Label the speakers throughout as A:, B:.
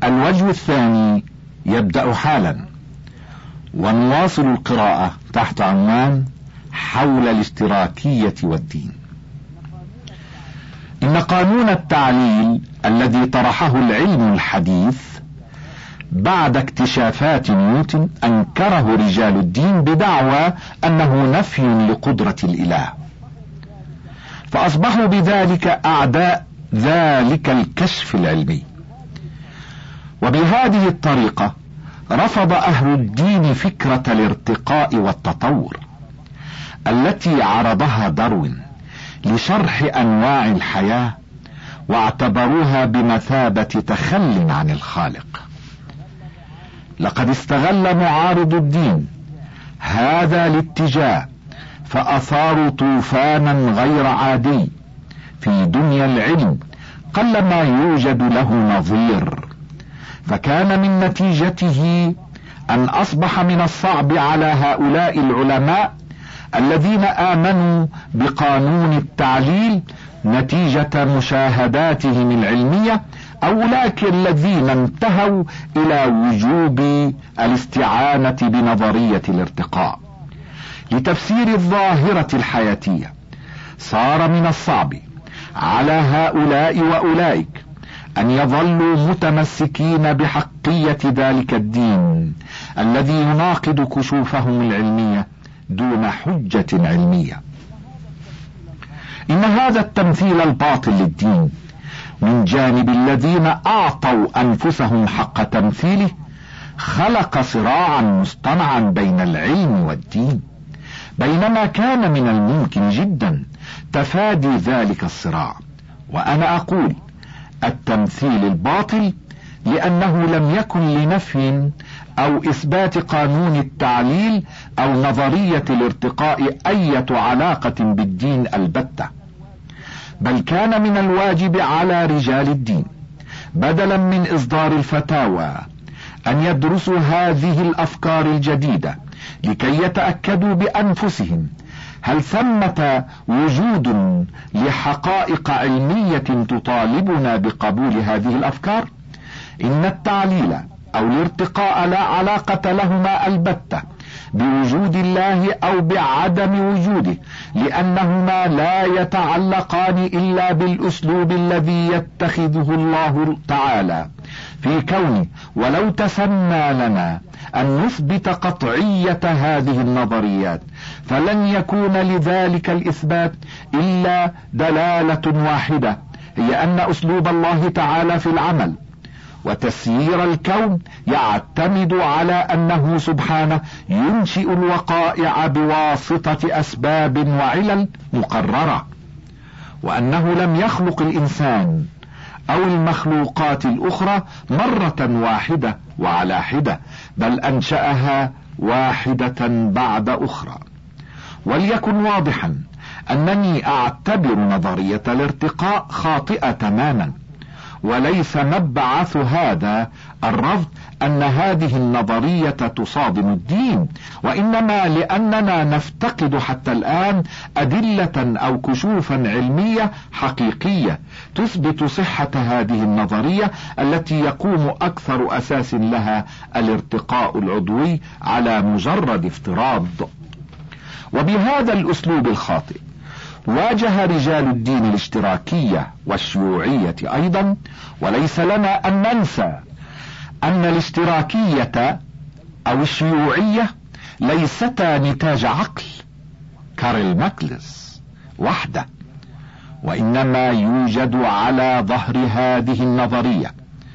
A: الوجه الثاني يبدأ حالا، ونواصل القراءة تحت عنوان حول الاشتراكية والدين. إن قانون التعليل الذي طرحه العلم الحديث بعد اكتشافات نيوتن أنكره رجال الدين بدعوى أنه نفي لقدرة الإله، فأصبحوا بذلك أعداء ذلك الكشف العلمي. وبهذه الطريقة رفض أهل الدين فكرة الارتقاء والتطور التي عرضها داروين لشرح أنواع الحياة، واعتبروها بمثابة تخل عن الخالق. لقد استغل معارض الدين هذا الاتجاه فأثاروا طوفانا غير عادي في دنيا العلم قلما يوجد له نظير، فكان من نتيجته أن أصبح من الصعب على هؤلاء العلماء الذين آمنوا بقانون التعليل نتيجة مشاهداتهم العلمية، أولئك الذين انتهوا إلى وجوب الاستعانة بنظرية الارتقاء لتفسير الظاهرة الحياتية. صار من الصعب على هؤلاء وأولئك أن يظلوا متمسكين بحقية ذلك الدين الذي يناقض كشوفهم العلمية دون حجة علمية. إن هذا التمثيل الباطل للدين من جانب الذين أعطوا أنفسهم حق تمثيله خلق صراعا مصطنعا بين العلم والدين، بينما كان من الممكن جدا تفادي ذلك الصراع. وأنا أقول التمثيل الباطل لأنه لم يكن لنفي أو إثبات قانون التعليل أو نظرية الارتقاء أي علاقة بالدين البتة، بل كان من الواجب على رجال الدين بدلا من إصدار الفتاوى أن يدرسوا هذه الأفكار الجديدة لكي يتأكدوا بأنفسهم هل ثمة وجود لحقائق علمية تطالبنا بقبول هذه الأفكار. إن التعليل أو الارتقاء لا علاقة لهما البتة بوجود الله أو بعدم وجوده، لأنهما لا يتعلقان إلا بالأسلوب الذي يتخذه الله تعالى في كونه. ولو تسنى لنا أن نثبت قطعية هذه النظريات فلن يكون لذلك الإثبات إلا دلالة واحدة، هي أن أسلوب الله تعالى في العمل وتسيير الكون يعتمد على أنه سبحانه ينشئ الوقائع بواسطة أسباب وعلل مقررة، وأنه لم يخلق الإنسان أو المخلوقات الأخرى مرة واحدة وعلى حدة، بل أنشأها واحدة بعد أخرى. وليكن واضحا أنني أعتبر نظرية الارتقاء خاطئة تماما، وليس مبعث هذا الرفض أن هذه النظرية تصادم الدين، وإنما لأننا نفتقد حتى الآن أدلة أو كشوفا علمية حقيقية تثبت صحة هذه النظرية التي يقوم أكثر أساس لها الارتقاء العضوي على مجرد افتراض. وبهذا الأسلوب الخاطئ واجه رجال الدين الاشتراكية والشيوعية أيضا. وليس لنا أن ننسى أن الاشتراكية أو الشيوعية ليستا نتاج عقل كارل ماكلس وحده، وإنما يوجد على ظهر هذه النظرية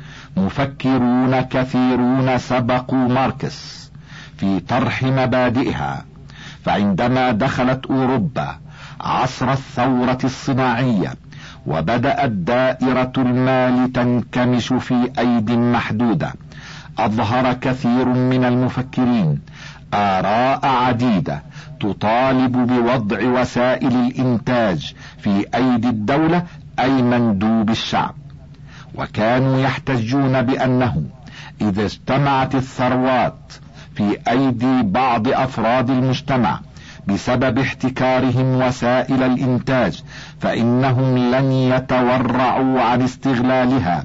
A: مفكرون كثيرون سبقوا ماركس في طرح مبادئها. فعندما دخلت أوروبا عصر الثورة الصناعية وبدأت دائرة المال تنكمش في أيدي محدودة، أظهر كثير من المفكرين آراء عديدة تطالب بوضع وسائل الإنتاج في أيدي الدولة أي مندوب الشعب، وكانوا يحتجون بأنه إذا اجتمعت الثروات في أيدي بعض أفراد المجتمع بسبب احتكارهم وسائل الإنتاج، فإنهم لن يتورعوا عن استغلالها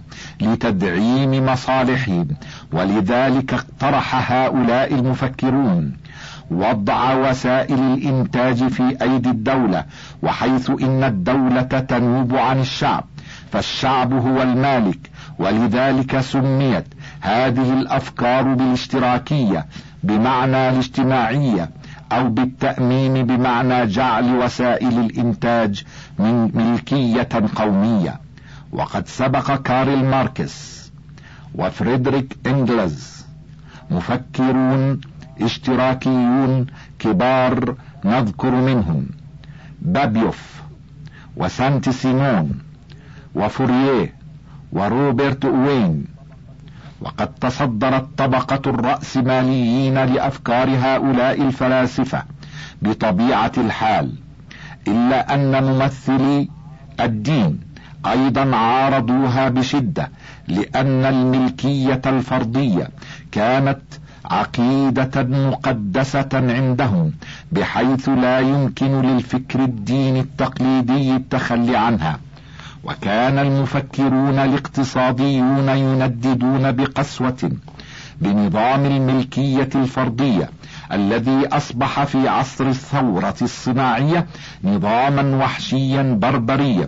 A: لتدعيم مصالحهم. ولذلك اقترح هؤلاء المفكرون وضع وسائل الإنتاج في أيدي الدولة، وحيث إن الدولة تنوب عن الشعب فالشعب هو المالك، ولذلك سميت هذه الأفكار بالاشتراكية بمعنى الاجتماعية، أو بالتأمين بمعنى جعل وسائل الإنتاج من ملكية قومية. وقد سبق كارل ماركس وفريدريك إنجلز مفكرون اشتراكيون كبار، نذكر منهم بابيوف وسانت سيمون وفوريه وروبرت أوين. وقد تصدرت طبقة الرأسماليين لأفكار هؤلاء الفلاسفة بطبيعة الحال، إلا أن ممثلي الدين أيضا عارضوها بشدة، لأن الملكية الفردية كانت عقيدة مقدسة عندهم، بحيث لا يمكن للفكر الديني التقليدي التخلي عنها. وكان المفكرون الاقتصاديون ينددون بقسوة بنظام الملكية الفردية الذي أصبح في عصر الثورة الصناعية نظاما وحشيا بربريا.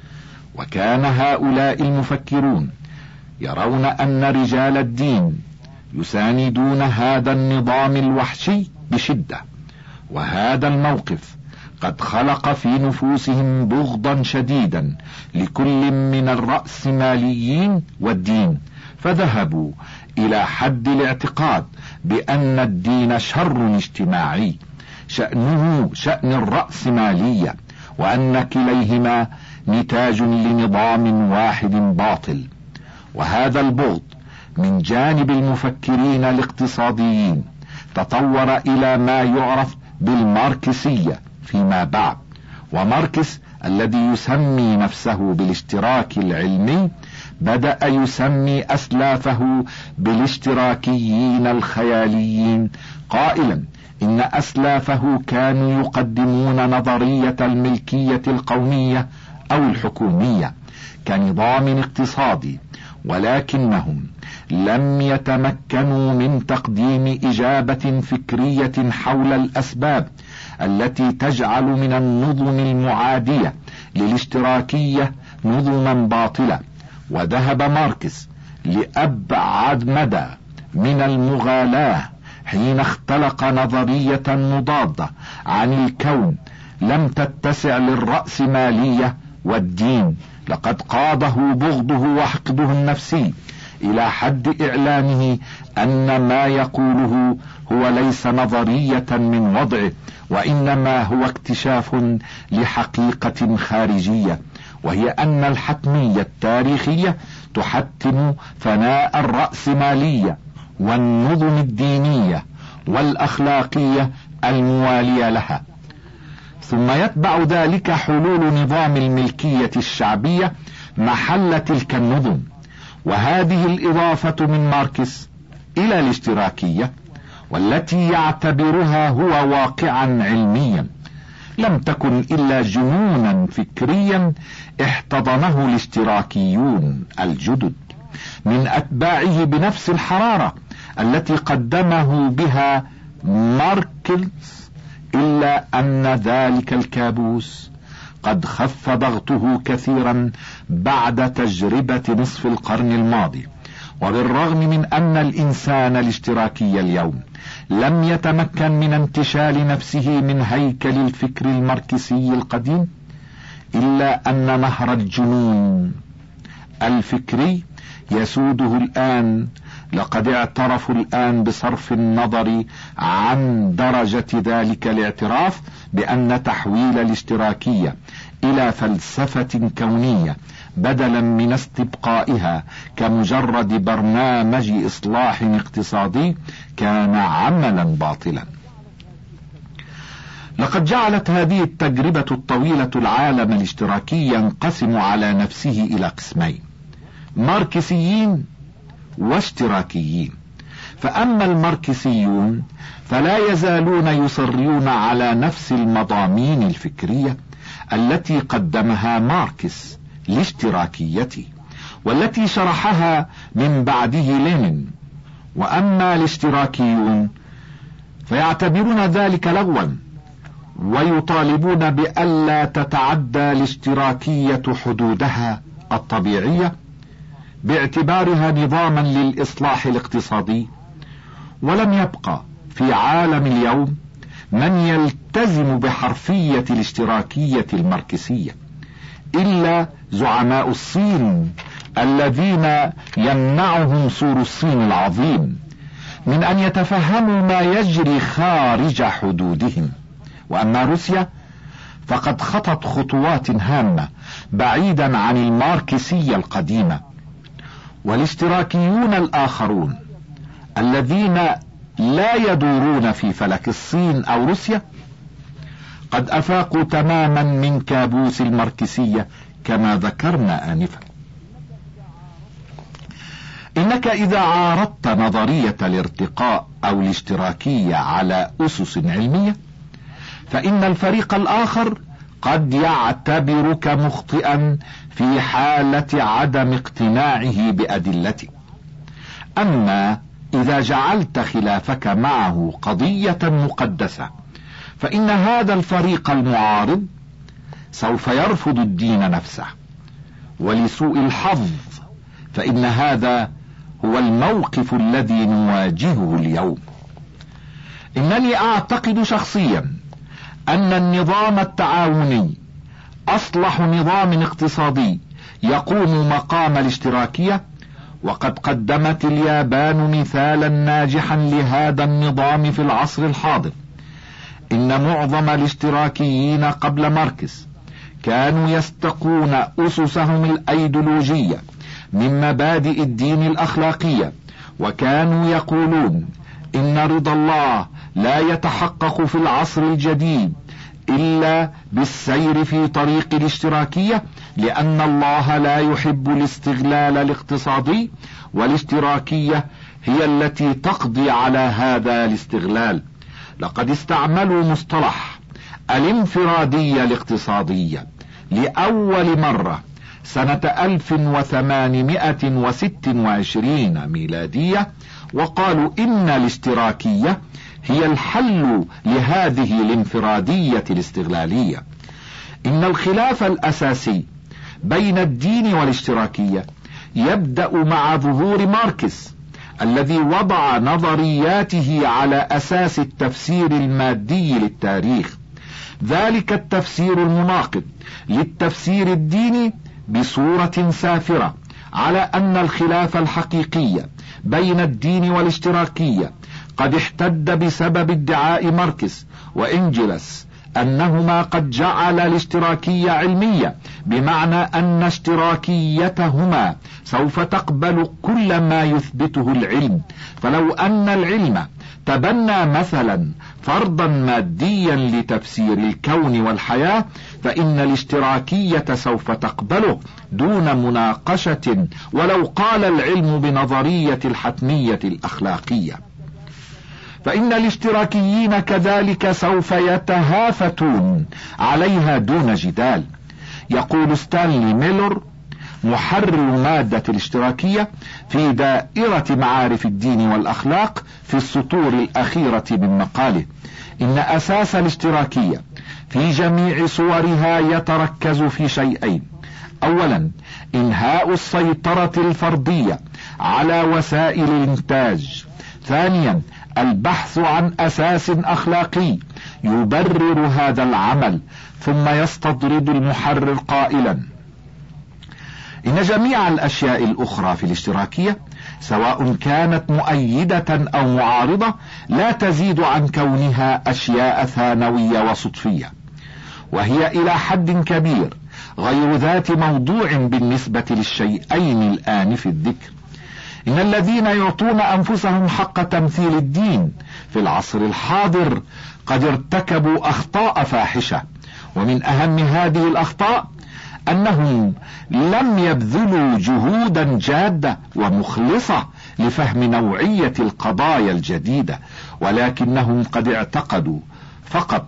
A: وكان هؤلاء المفكرون يرون أن رجال الدين يساندون هذا النظام الوحشي بشدة، وهذا الموقف قد خلق في نفوسهم بغضا شديدا لكل من الرأسماليين والدين، فذهبوا إلى حد الاعتقاد بأن الدين شر اجتماعي شأنه شأن الرأسمالية، وأن كليهما نتاج لنظام واحد باطل. وهذا البغض من جانب المفكرين الاقتصاديين تطور إلى ما يعرف بالماركسية فيما بعد. وماركس الذي يسمي نفسه بالاشتراك العلمي بدأ يسمي أسلافه بالاشتراكيين الخياليين، قائلا إن أسلافه كانوا يقدمون نظرية الملكية القومية أو الحكومية كنظام اقتصادي، ولكنهم لم يتمكنوا من تقديم إجابة فكرية حول الأسباب التي تجعل من النظم المعادية للاشتراكية نظما باطلة. وذهب ماركس لأبعد مدى من المغالاة حين اختلق نظرية مضادة عن الكون لم تتسع للرأسمالية والدين. لقد قاده بغضه وحقده النفسي إلى حد إعلانه أن ما يقوله هو ليس نظرية من وضعه، وإنما هو اكتشاف لحقيقة خارجية، وهي أن الحتمية التاريخية تحتم فناء الرأسمالية والنظم الدينية والأخلاقية الموالية لها، ثم يتبع ذلك حلول نظام الملكية الشعبية محل تلك النظم. وهذه الإضافة من ماركس إلى الاشتراكية، والتي يعتبرها هو واقعا علميا، لم تكن إلا جنونا فكريا احتضنه الاشتراكيون الجدد من أتباعه بنفس الحرارة التي قدمه بها ماركس، إلا أن ذلك الكابوس قد خف ضغطه كثيرا بعد تجربة نصف القرن الماضي. وبالرغم من أن الإنسان الاشتراكي اليوم لم يتمكن من انتشال نفسه من هيكل الفكر الماركسي القديم، إلا أن نهر الجنون الفكري يسوده الآن. لقد اعترفوا الآن بصرف النظر عن درجة ذلك الاعتراف بأن تحويل الاشتراكية إلى فلسفة كونية بدلا من استبقائها كمجرد برنامج إصلاح اقتصادي كان عملا باطلا. لقد جعلت هذه التجربة الطويلة العالم الاشتراكي ينقسم على نفسه إلى قسمين: ماركسيين واشتراكيين. فأما الماركسيون فلا يزالون يصرون على نفس المضامين الفكرية التي قدمها ماركس لاشتراكيته، والتي شرحها من بعده لينين. وأما الاشتراكيون فيعتبرون ذلك لغوا، ويطالبون بألا تتعدى الاشتراكية حدودها الطبيعية باعتبارها نظاما للإصلاح الاقتصادي. ولم يبقى في عالم اليوم من يلتزم بحرفية الاشتراكية الماركسية إلا زعماء الصين الذين يمنعهم سور الصين العظيم من أن يتفهموا ما يجري خارج حدودهم. وأما روسيا فقد خطت خطوات هامة بعيدا عن الماركسية القديمة. والاشتراكيون الآخرون الذين لا يدورون في فلك الصين أو روسيا قد أفاقوا تماما من كابوس الماركسية كما ذكرنا آنفا. إنك إذا عارضت نظرية الارتقاء أو الاشتراكية على أسس علمية فإن الفريق الآخر قد يعتبرك مخطئا في حالة عدم اقتناعه بأدلتك. أما إذا جعلت خلافك معه قضية مقدسة فإن هذا الفريق المعارض سوف يرفض الدين نفسه. ولسوء الحظ فإن هذا هو الموقف الذي نواجهه اليوم. إنني أعتقد شخصيا أن النظام التعاوني أصلح نظام اقتصادي يقوم مقام الاشتراكية، وقد قدمت اليابان مثالا ناجحا لهذا النظام في العصر الحاضر. إن معظم الاشتراكيين قبل ماركس كانوا يستقون أسسهم الأيديولوجية من مبادئ الدين الأخلاقية، وكانوا يقولون إن رضا الله لا يتحقق في العصر الجديد إلا بالسير في طريق الاشتراكية، لأن الله لا يحب الاستغلال الاقتصادي، والاشتراكية هي التي تقضي على هذا الاستغلال. لقد استعملوا مصطلح الانفرادية الاقتصادية لأول مرة سنة 1826 ميلادية، وقالوا إن الاشتراكية هي الحل لهذه الانفرادية الاستغلالية. إن الخلاف الأساسي بين الدين والاشتراكية يبدأ مع ظهور ماركس الذي وضع نظرياته على أساس التفسير المادي للتاريخ، ذلك التفسير المناقض للتفسير الديني بصورة سافرة، على أن الخلاف الحقيقي بين الدين والاشتراكية قد احتد بسبب ادعاء ماركس وإنجلس أنهما قد جعل الاشتراكية علمية، بمعنى أن اشتراكيتهما سوف تقبل كل ما يثبته العلم. فلو أن العلم تبنى مثلا فرضا ماديا لتفسير الكون والحياة فإن الاشتراكية سوف تقبله دون مناقشة، ولو قال العلم بنظرية الحتمية الأخلاقية. فإن الاشتراكيين كذلك سوف يتهافتون عليها دون جدال. يقول ستانلي ميلر محرر مادة الاشتراكية في دائرة معارف الدين والأخلاق في السطور الأخيرة من مقاله: إن أساس الاشتراكية في جميع صورها يتركز في شيئين: أولا إنهاء السيطرة الفردية على وسائل الإنتاج، ثانيا البحث عن أساس أخلاقي يبرر هذا العمل. ثم يستطرد المحرر قائلا: إن جميع الأشياء الأخرى في الاشتراكية سواء كانت مؤيدة أو معارضة لا تزيد عن كونها أشياء ثانوية وصدفية، وهي إلى حد كبير غير ذات موضوع بالنسبة للشيئين الآن في الذكر. إن الذين يعطون أنفسهم حق تمثيل الدين في العصر الحاضر قد ارتكبوا أخطاء فاحشة، ومن أهم هذه الأخطاء أنهم لم يبذلوا جهودا جادة ومخلصة لفهم نوعية القضايا الجديدة، ولكنهم قد اعتقدوا فقط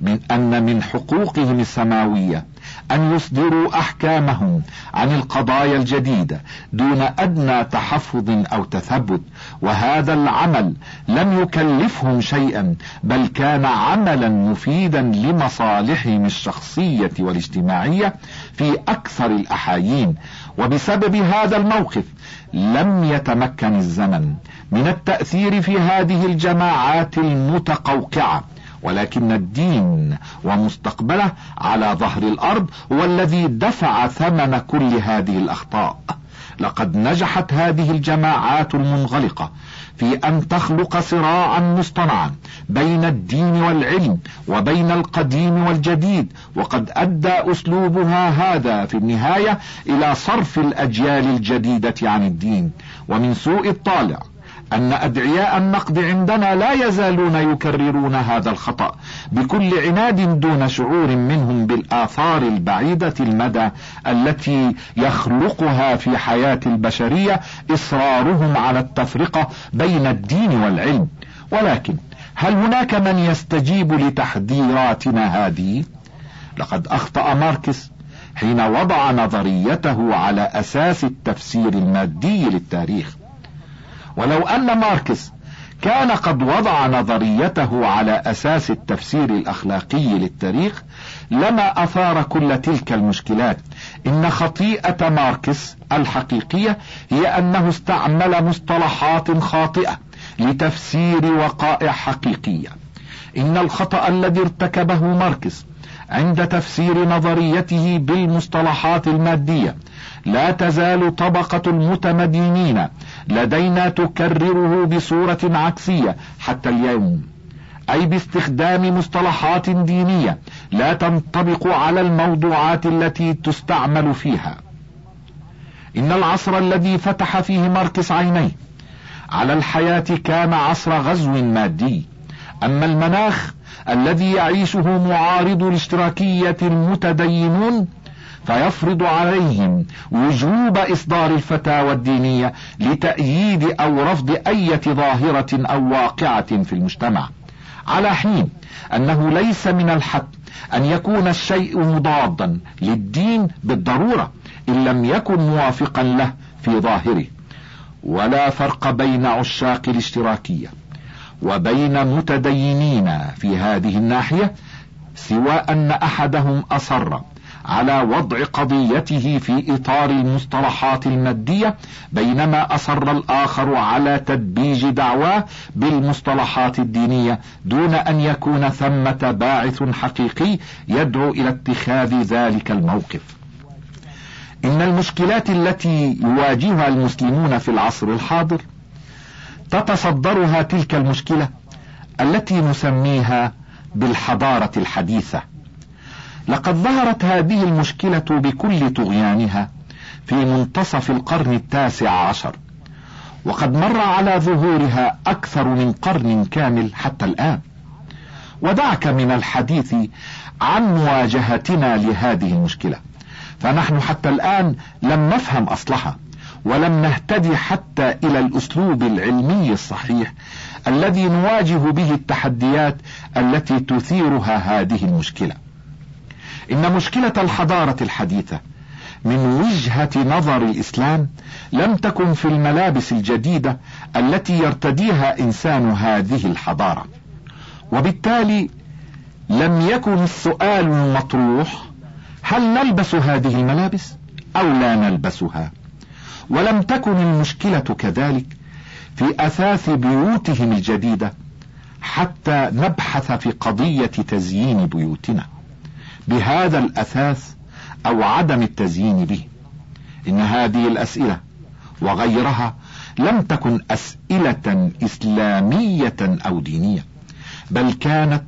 A: أن من حقوقهم السماوية أن يصدروا أحكامهم عن القضايا الجديدة دون أدنى تحفظ أو تثبت، وهذا العمل لم يكلفهم شيئا، بل كان عملا مفيدا لمصالحهم الشخصية والاجتماعية في أكثر الأحايين. وبسبب هذا الموقف لم يتمكن الزمن من التأثير في هذه الجماعات المتقوقعة، ولكن الدين ومستقبله على ظهر الأرض هو الذي دفع ثمن كل هذه الأخطاء. لقد نجحت هذه الجماعات المنغلقة في أن تخلق صراعا مصطنعا بين الدين والعلم وبين القديم والجديد، وقد أدى أسلوبها هذا في النهاية إلى صرف الأجيال الجديدة عن الدين. ومن سوء الطالع أن أدعياء النقد عندنا لا يزالون يكررون هذا الخطأ بكل عناد دون شعور منهم بالآثار البعيدة المدى التي يخلقها في حياة البشرية إصرارهم على التفرقة بين الدين والعلم. ولكن هل هناك من يستجيب لتحذيراتنا هذه؟ لقد أخطأ ماركس حين وضع نظريته على أساس التفسير المادي للتاريخ. ولو أن ماركس كان قد وضع نظريته على أساس التفسير الأخلاقي للتاريخ لما أثار كل تلك المشكلات. إن خطيئة ماركس الحقيقية هي أنه استعمل مصطلحات خاطئة لتفسير وقائع حقيقية. إن الخطأ الذي ارتكبه ماركس عند تفسير نظريته بالمصطلحات المادية لا تزال طبقة المتمدينين لدينا تكرره بصورة عكسية حتى اليوم، أي باستخدام مصطلحات دينية لا تنطبق على الموضوعات التي تستعمل فيها. إن العصر الذي فتح فيه ماركس عينيه على الحياة كان عصر غزو مادي، أما المناخ الذي يعيشه معارض الاشتراكية المتدينون فيفرض عليهم وجوب إصدار الفتاوى الدينية لتأييد أو رفض أي ظاهرة أو واقعة في المجتمع، على حين أنه ليس من الحق أن يكون الشيء مضادا للدين بالضرورة إن لم يكن موافقا له في ظاهره. ولا فرق بين عشاق الاشتراكية وبين متدينين في هذه الناحية سوى أن أحدهم أصر على وضع قضيته في إطار المصطلحات المادية، بينما أصر الآخر على تدبيج دعواه بالمصطلحات الدينية دون أن يكون ثمة باعث حقيقي يدعو إلى اتخاذ ذلك الموقف. إن المشكلات التي يواجهها المسلمون في العصر الحاضر تتصدرها تلك المشكلة التي نسميها بالحضارة الحديثة. لقد ظهرت هذه المشكلة بكل طغيانها في منتصف القرن 19، وقد مر على ظهورها أكثر من قرن كامل حتى الآن. ودعك من الحديث عن مواجهتنا لهذه المشكلة، فنحن حتى الآن لم نفهم أصلها، ولم نهتدي حتى إلى الأسلوب العلمي الصحيح الذي نواجه به التحديات التي تثيرها هذه المشكلة. إن مشكلة الحضارة الحديثة من وجهة نظر الإسلام لم تكن في الملابس الجديدة التي يرتديها إنسان هذه الحضارة، وبالتالي لم يكن السؤال المطروح هل نلبس هذه الملابس أو لا نلبسها، ولم تكن المشكلة كذلك في أثاث بيوتهم الجديدة حتى نبحث في قضية تزيين بيوتنا بهذا الأثاث أو عدم التزيين به. إن هذه الأسئلة وغيرها لم تكن أسئلة إسلامية أو دينية، بل كانت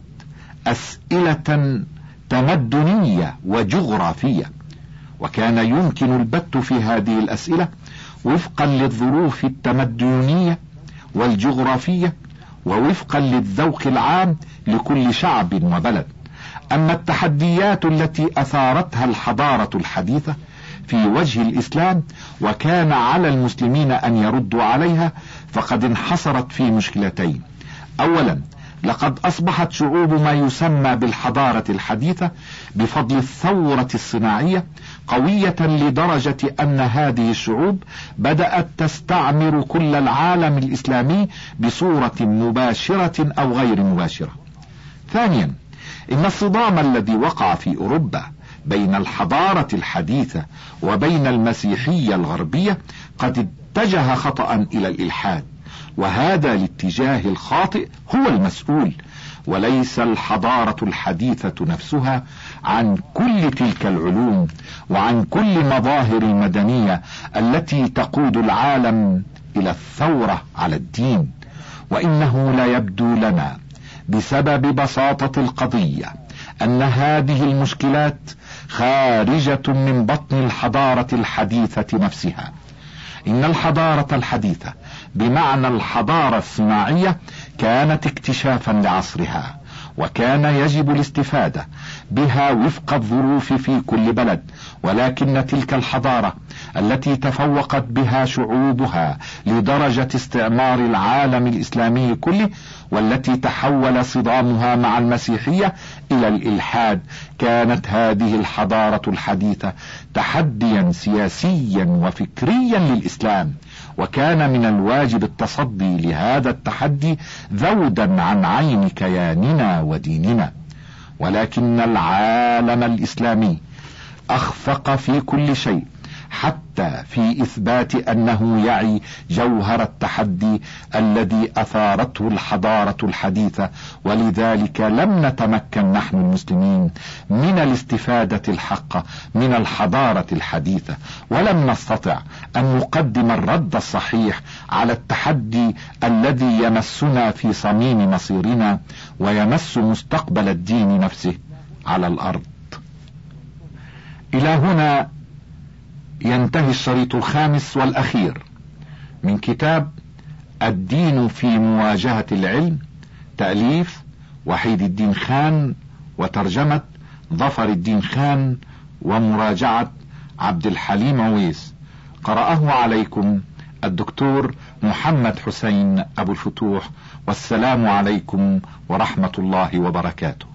A: أسئلة تمدنية وجغرافية، وكان يمكن البت في هذه الأسئلة وفقا للظروف التمدنية والجغرافية ووفقا للذوق العام لكل شعب وبلد. أما التحديات التي أثارتها الحضارة الحديثة في وجه الإسلام وكان على المسلمين أن يردوا عليها، فقد انحصرت في مشكلتين. أولا، لقد أصبحت شعوب ما يسمى بالحضارة الحديثة بفضل الثورة الصناعية قوية لدرجة أن هذه الشعوب بدأت تستعمر كل العالم الإسلامي بصورة مباشرة أو غير مباشرة. ثانيا، إن الصدام الذي وقع في أوروبا بين الحضارة الحديثة وبين المسيحية الغربية قد اتجه خطأ إلى الإلحاد، وهذا الاتجاه الخاطئ هو المسؤول، وليس الحضارة الحديثة نفسها عن كل تلك العلوم وعن كل مظاهر المدنية التي تقود العالم إلى الثورة على الدين. وإنه لا يبدو لنا بسبب بساطة القضية أن هذه المشكلات خارجة من بطن الحضارة الحديثة نفسها. إن الحضارة الحديثة بمعنى الحضارة الصناعية كانت اكتشافا لعصرها، وكان يجب الاستفادة بها وفق الظروف في كل بلد، ولكن تلك الحضارة التي تفوقت بها شعوبها لدرجة استعمار العالم الإسلامي كله، والتي تحول صدامها مع المسيحية إلى الإلحاد، كانت هذه الحضارة الحديثة تحديا سياسيا وفكريا للإسلام، وكان من الواجب التصدي لهذا التحدي ذودا عن عين كياننا وديننا. ولكن العالم الإسلامي أخفق في كل شيء، حتى في إثبات أنه يعي جوهر التحدي الذي أثارته الحضارة الحديثة، ولذلك لم نتمكن نحن المسلمين من الاستفادة الحقة من الحضارة الحديثة، ولم نستطع أن نقدم الرد الصحيح على التحدي الذي يمسنا في صميم مصيرنا ويمس مستقبل الدين نفسه على الأرض. إلى هنا ينتهي الشريط الخامس والأخير من كتاب الدين في مواجهة العلم، تأليف وحيد الدين خان، وترجمة ظفر الدين خان، ومراجعة عبد الحليم عويس. قرأه عليكم الدكتور محمد حسين أبو الفتوح، والسلام عليكم ورحمة الله وبركاته.